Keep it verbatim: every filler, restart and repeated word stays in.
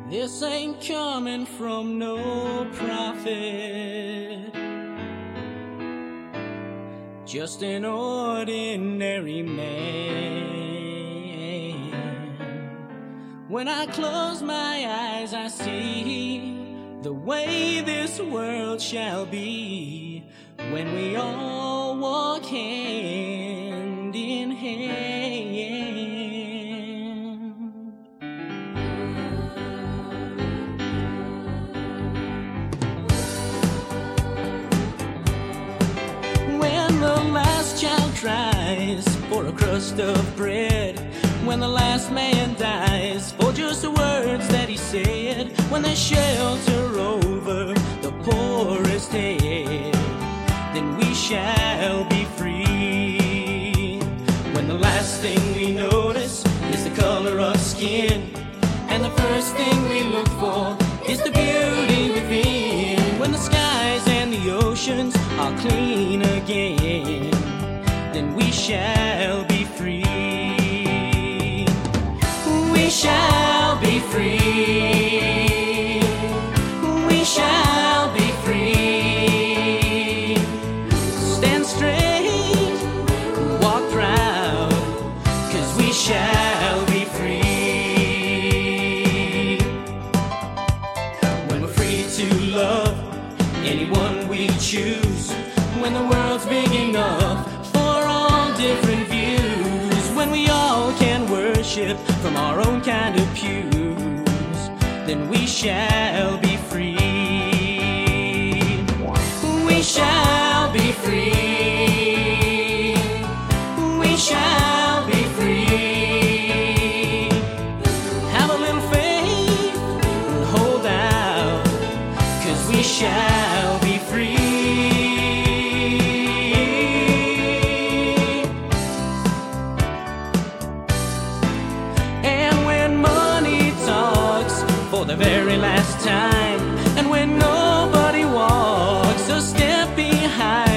This ain't coming from no prophet, just an ordinary man. When I close my eyes, I see the way this world shall be when we all walk hand in hand. When the last child tries for a crust of bread, when the last man dies for just the words that he said, when there's shelter over the poorest head, then we shall be free. When the last thing we notice is the color of skin, and the first thing we look for is the beauty within. When the skies and the oceans are clean again, then we shall be free. We shall be free. We shall be free. Stand straight, walk proud, 'cause we shall be free. When we're free to love anyone we choose, when the world's big enough for all different views, when we all can worship from our own kind of pews, then we shall be free. We shall be free. We shall be free. Have a little faith and hold out, 'cause we shall be free. For the very last time, and when nobody walks a step behind,